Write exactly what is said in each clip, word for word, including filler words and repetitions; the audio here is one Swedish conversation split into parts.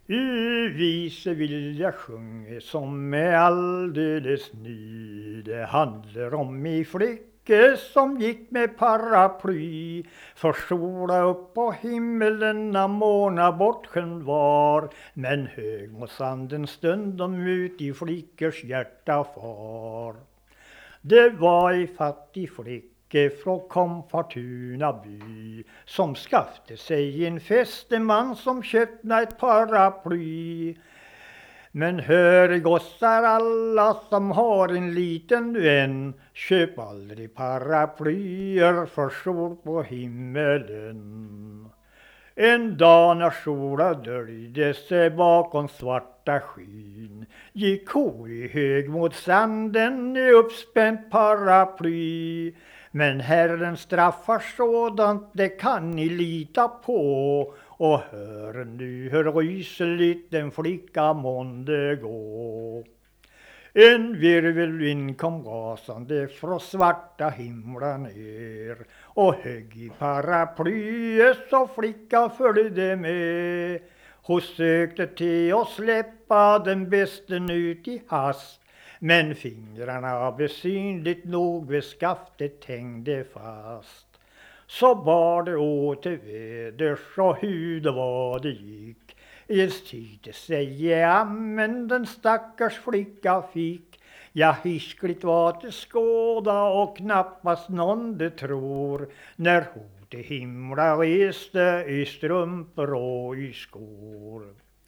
I vise vill jag sjunga som är alldeles ny. Det handlar om i flicka som gick med paraply. För sola upp på himmelen när måna bortsken var. Men hög mot sanden stundom ut i flickors hjärta far. Det var i fattig flicka från Komfortuna by som skaffade sig en fästeman som köpte ett paraply. Men hör gossar alla som har en liten vän, köp aldrig paraplyer för sol på himmelen. En dag när sola döljde sig bakom svarta skyn gick ko i hög mot sanden i uppspänt paraply. Men Herren straffar sådant, det kan ni lita på. Och hör nu hur rysligt en flicka månde gå. En virvelvind kom rasande från svarta himlar ner och högg i paraplyet så flicka följde med. Hon sökte till och släppa den bästen ut i hast, men fingrarna besynligt nog vid skaftet hängde fast. Så bar det åter väders och hur det var det gick. Ens tid säger amen den stackars flicka fick. Ja, hiskligt var det skåda och knappast någon det tror. När hon till himla reste i strumpor och i skor.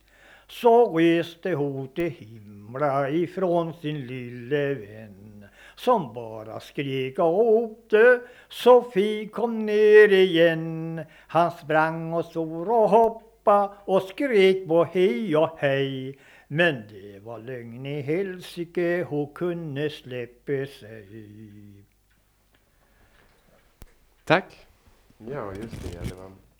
Så reste hon till himla ifrån sin lille vän. Som bara skrek och ropte, Sofie kom ner igen. Han sprang och sor och hoppa och skrek på hej och hej. Men det var lögn i helsike, hon kunde släppa sig. Tack. Ja, just det. Det var